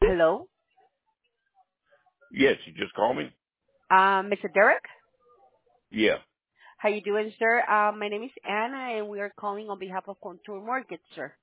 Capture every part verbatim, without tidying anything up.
Hello, Yes, you just called me? um, Mister Derek. Yeah. How you doing, sir? Um, my name is Anna, and we are calling on behalf of Contour Mortgage, sir.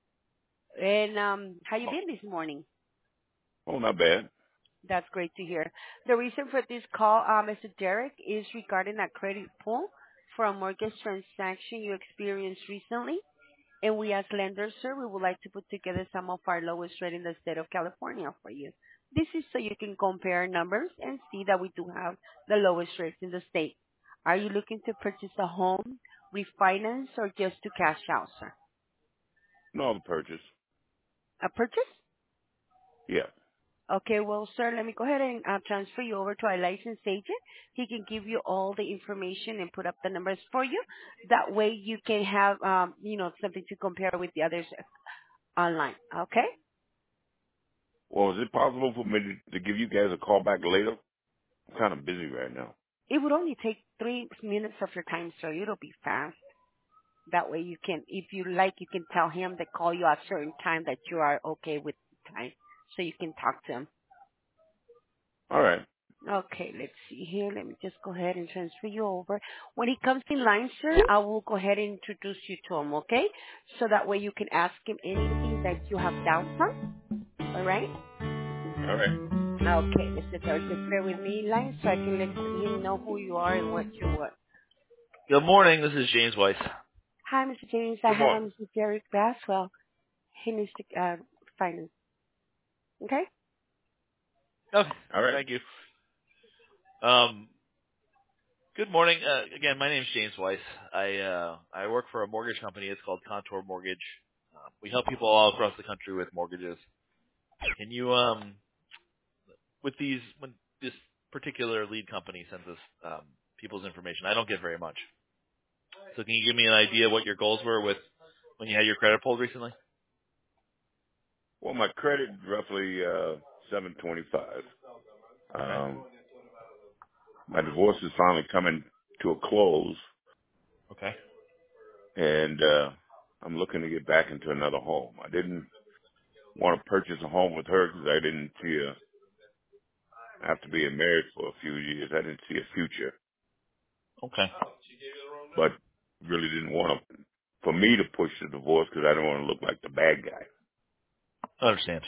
And um, how you Oh, been this morning? oh, not bad. That's great to hear. The reason for this call, uh, Mister Derek, is regarding a credit pull for a mortgage transaction you experienced recently. And we, as lenders, sir, we would like to put together some of our lowest rate in the state of California for you. This is so you can compare numbers and see that we do have the lowest rates in the state. Are you looking to purchase a home, refinance, or just to cash out, sir? No, the purchase. A purchase? Yeah. Okay, well, sir, let me go ahead and uh, transfer you over to our licensed agent. He can give you all the information and put up the numbers for you. That way you can have, um, you know, something to compare with the others online. Okay? Well, is it possible for me to, to give you guys a call back later? I'm kind of busy right now. It would only take three minutes of your time, sir. It'll be fast. That way you can, if you like, you can tell him to call you at a certain time that you are okay with the time so you can talk to him. All right. Okay, let's see here. Let me just go ahead and transfer you over. When he comes in line, sir, I will go ahead and introduce you to him, okay? So that way you can ask him anything that you have doubts on, all right? All right. Okay, Mister George, just bear with me in line so I can let him know who you are and what you want. Good morning. This is James Weiss. Hi, Mister James. I Good have morning. a Mister Derek Baswell. He needs to uh, finance. Okay? Okay. All right. Thank you. Um, good morning. Uh, again, my name is James Weiss. I uh, I work for a mortgage company. It's called Contour Mortgage. Uh, we help people all across the country with mortgages. Can you, um, with these, when this particular lead company sends us um, people's information, I don't get very much. So can you give me an idea what your goals were with when you had your credit pulled recently? Well, my credit roughly uh seven twenty-five. Okay. Um, my divorce is finally coming to a close, Okay. and uh I'm looking to get back into another home. I didn't want to purchase a home with her because I didn't see a after being married for a few years. I didn't see a future, Okay. but really didn't want to for me to push the divorce because I don't want to look like the bad guy. I understand.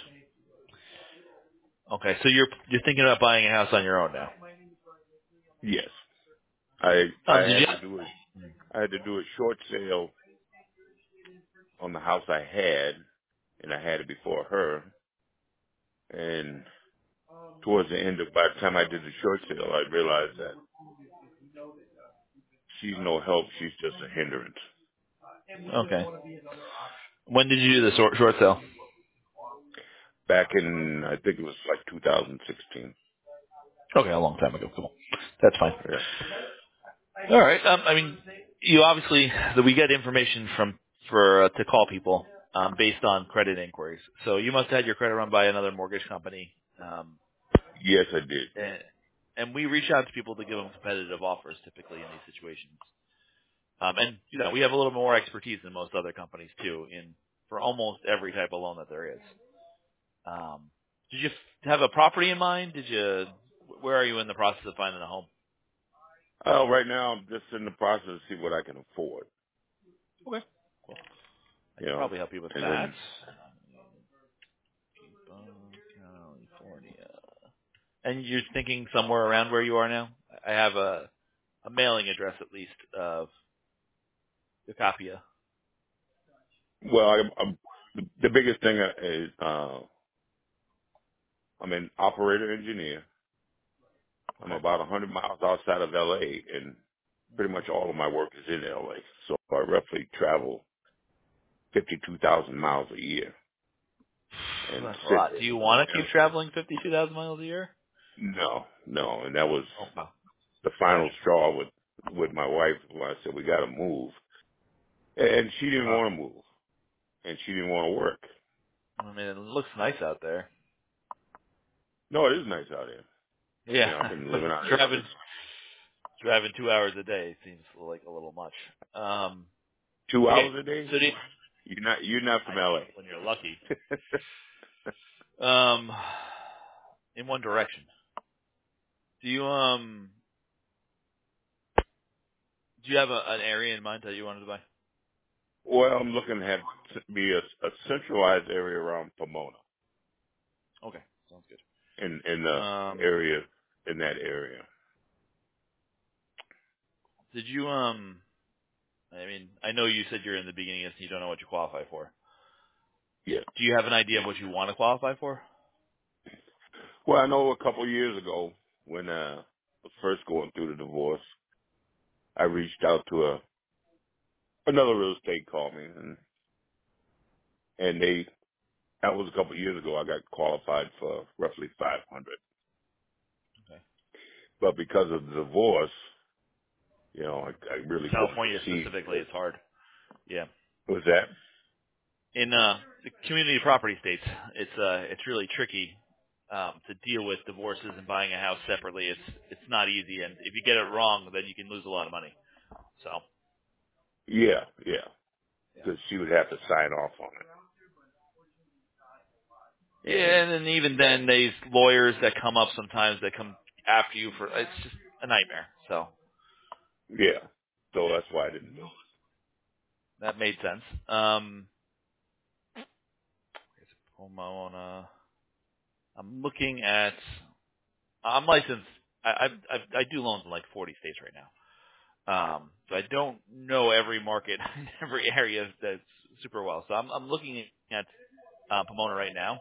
Okay. So you're you're thinking about buying a house on your own now. Yes, I I Um, did you? had to do it. I had to do a short sale on the house I had, and I had it before her. And towards the end of, by the time I did the short sale, I realized that she's no help. She's just a hindrance. Okay. When did you do the short, short sale? Back in, I think it was like two thousand sixteen. Okay, a long time ago. Cool. That's fine. Yeah. All right. Um, I mean, you obviously that we get information from for uh, to call people um, based on credit inquiries. So you must have had your credit run by another mortgage company, um, Yes, I did. and, and we reach out to people to give them competitive offers, typically in these situations. Um, and you know, we have a little more expertise than most other companies too, in for almost every type of loan that there is. Um, did you f- have a property in mind? Did you? Where are you in the process of finding a home? Oh, right now I'm just in the process to see what I can afford. Okay, cool. I You could know, probably help you with and that. then, California. And you're thinking somewhere around where you are now? I have a a mailing address at least of Yocapia. well, I, I'm, the, the biggest thing is uh, I'm an operator engineer. I'm Okay. about one hundred miles outside of L A, and pretty much all of my work is in L A. So I roughly travel fifty-two thousand miles a year and That's a sit lot. there. Do you want to You know, keep traveling fifty-two thousand miles a year? no, no, and that was Oh, wow. the final straw with with my wife when I said we got to move, and she didn't Wow. want to move, and she didn't want to work. I mean, it looks nice out there. No, it is nice out here. You know, I've Yeah, been but living out here driving since driving two hours a day seems like a little much. Um, two okay, hours a day. so do you, You're not you're not I, from L when you're lucky. A. Um, in one direction. Do you um do you have a, an area in mind that you wanted to buy? Well, I'm looking to have be a, a centralized area around Pomona, Okay, sounds good. in in the Um, area in that area. did you um? I mean, I know you said you're in the beginning and you don't know what you qualify for. Yeah. Do you have an idea of what you want to qualify for? Well, I know a couple of years ago when uh, I was first going through the divorce, I reached out to a another real estate called me, and and they that was a couple of years ago. I got qualified for roughly five hundred, Okay. but because of the divorce, you know, I, I really couldn't California proceed. specifically is hard. Yeah. Was that? In uh, the community property states, it's uh, it's really tricky um, to deal with divorces and buying a house separately. It's it's not easy, and if you get it wrong, then you can lose a lot of money. So. Yeah, yeah. Yeah. Because she would have to sign off on it, Yeah, and and then even then, there's lawyers that come up sometimes that come after you for it's just a nightmare. So yeah. So yeah, that's why I didn't do it. that made sense. Um, Pomona. I'm looking at. I'm licensed. I I I I do loans in like forty states right now. Um, so I don't know every market, every area that's super well. So I'm I'm looking at uh, Pomona right now.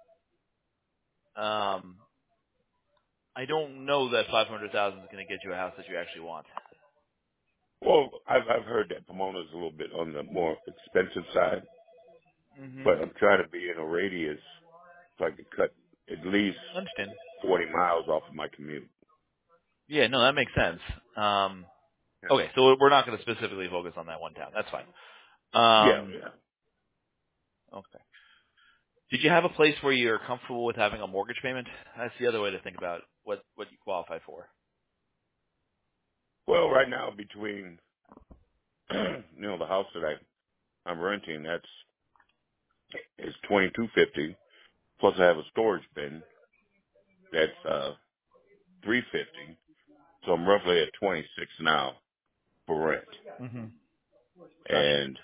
Um, I don't know that five hundred thousand is going to get you a house that you actually want. Well, I've I've heard that Pomona's a little bit on the more expensive side, hmm but I'm trying to be in a radius so I could cut at least Understand? forty miles off of my commute. Yeah, no, that makes sense. Um, Yeah, okay, so we're not going to specifically focus on that one town. That's fine. yeah, Um, yeah. okay. Did you have a place where you're comfortable with having a mortgage payment? That's the other way to think about what what you qualify for. Well, right now between you know the house that I I'm renting, that's is twenty two fifty. Plus I have a storage bin that's uh three fifty. So I'm roughly at twenty six now for rent. hmm Gotcha. And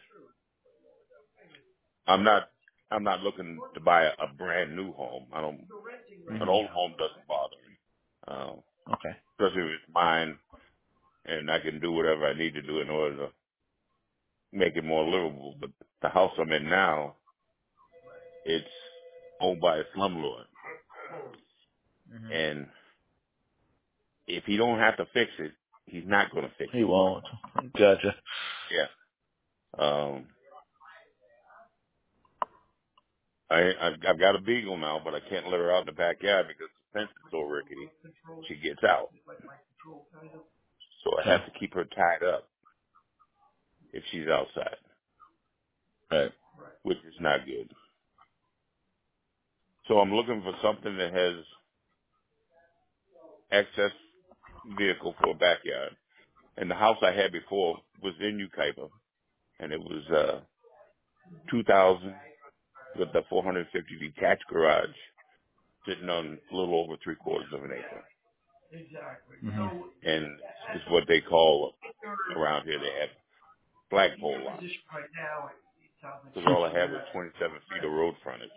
I'm not I'm not looking to buy a, a brand new home. I don't an hmm old home doesn't bother me. Uh, Okay. especially if it's mine and I can do whatever I need to do in order to make it more livable. But the house I'm in now, it's owned by a slumlord. hmm And if he don't have to fix it, he's not going to fix He it. won't. Gotcha. Yeah. Um, I, I've, I've got a beagle now, but I can't let her out in the backyard because the fence is so rickety. She gets out. So I Okay. have to keep her tied up if she's outside, Right. which is not good. So I'm looking for something that has access vehicle for a backyard. And the house I had before was in Ukaipa, and it was uh two thousand with the four hundred fifty detached garage sitting on a little over three quarters of an acre. hmm And it's what they call around here, they have flagpole lots. Because all I had was twenty-seven feet of road frontage.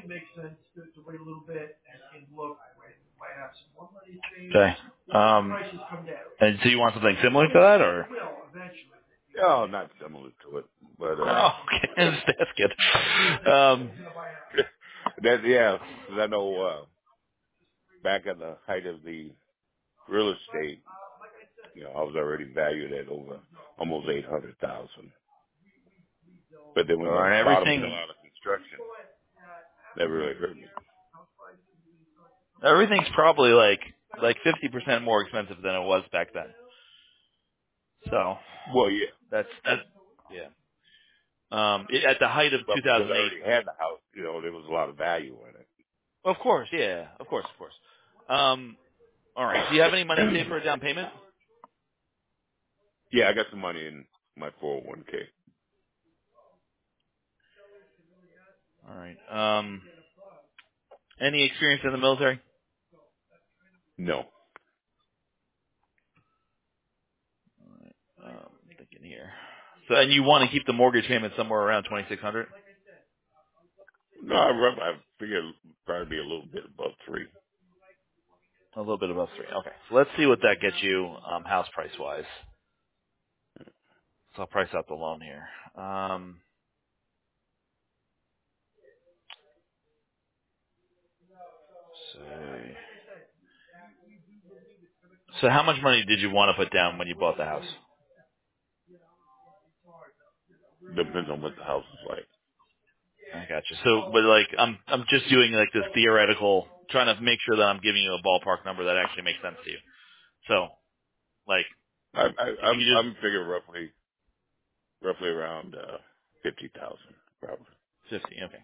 Okay. Um, and so you want something similar to that, or? Oh, not similar to it, but uh, Oh, okay. That's good. Um, that yeah, because I know uh, back at the height of the real estate, you know, I was already valued at over almost eight hundred thousand. But then when all the right, bottom fell everything, out of construction, that really hurt me. everything's probably like like fifty percent more expensive than it was back then. So Well, yeah, that's that's yeah. Um, it, at the height of but because I two thousand eight, already had the house, you know, there was a lot of value of course, yeah, of course, of course. Um, all right. Do you have any money saved in for it. a down payment? Yeah, I got some money in my four oh one k. All right. Um, Any experience in the military? No. Um, thinking here. So, and you want to keep the mortgage payment somewhere around twenty six hundred? No, I, rough- I figure it'll probably be a little bit above three. A little bit above three. Okay. So let's see what that gets you, um, house price wise. So I'll price out the loan here. Um, so, so how much money did you want to put down when you bought the house? Depends on what the house is like. I gotcha. So, but like, I'm I'm just doing like this theoretical, trying to make sure that I'm giving you a ballpark number that actually makes sense to you. So, like, I, I, if you I'm could just I'm figuring roughly roughly around uh, fifty thousand, probably. fifty, okay,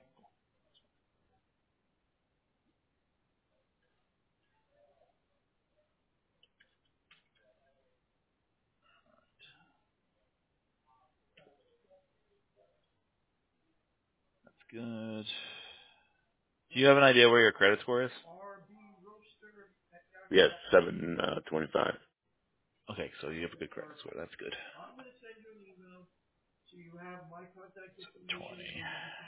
that's good. Do you have an idea where your credit score is? Yes, seven uh, twenty-five. Okay, so you have a good credit score. That's good. twenty.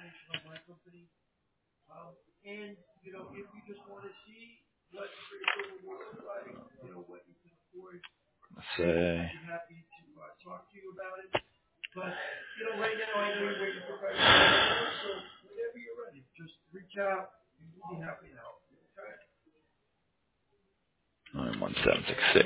Let's say. Nine one seven six six.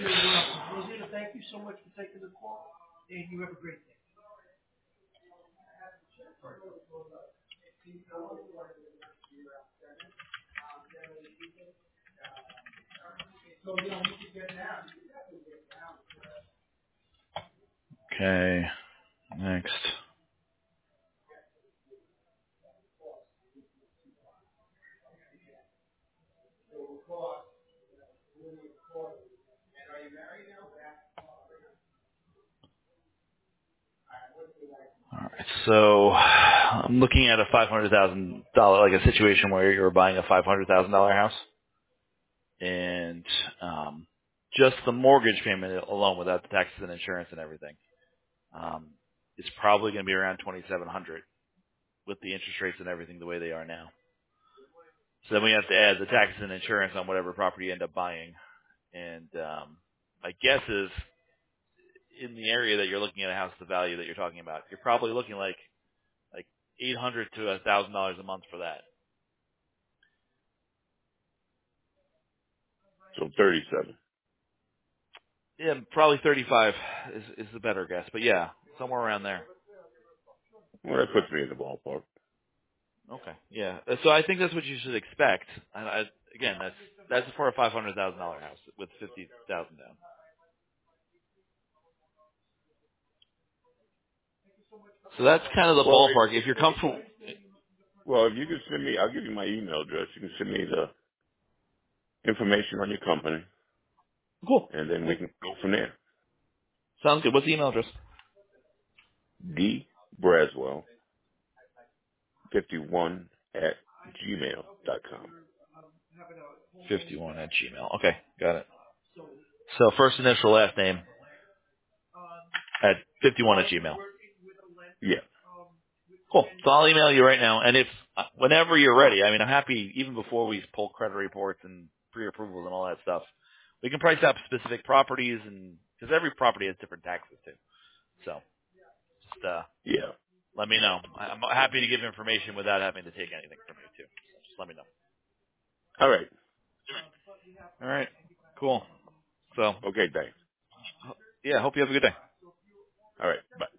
Okay, next. All right, so I'm looking at a five hundred thousand dollar, like a situation where you're buying a five hundred thousand dollar house, and um, just the mortgage payment alone, without the taxes and insurance and everything, um, is probably going to be around twenty seven hundred with the interest rates and everything the way they are now. So then we have to add the taxes and insurance on whatever property you end up buying, and um, my guess is in the area that you're looking at a house, the value that you're talking about, you're probably looking like like eight hundred to a thousand dollars a month for that. So thirty-seven. Yeah, probably thirty-five is is the better guess, but yeah, somewhere around there. Well, that puts me in the ballpark. Okay, yeah. Uh, So I think that's what you should expect. I, I, again, that's that's for a five hundred thousand dollar house with fifty thousand down. So that's kind of the Well, it, ballpark. If you're comfortable, well, if you can send me, I'll give you my email address. You can send me the information on your company, cool. and then we can go from there. Sounds good. What's the email address? D Braswell fifty-one at gmail dot com. fifty-one at Gmail. Okay, got it. So first initial, last name at fifty-one at Gmail. Yeah. Cool. So I'll email you right now, and if uh, whenever you're ready, I mean, I'm happy even before we pull credit reports and pre-approvals and all that stuff. We can price out specific properties, and because every property has different taxes too. So just uh, Yeah. let me know. I- I'm happy to give information without having to take anything from you too. So just let me know. All right. All right. Cool. So Okay, thanks. yeah, hope you have a good day. All right. Bye.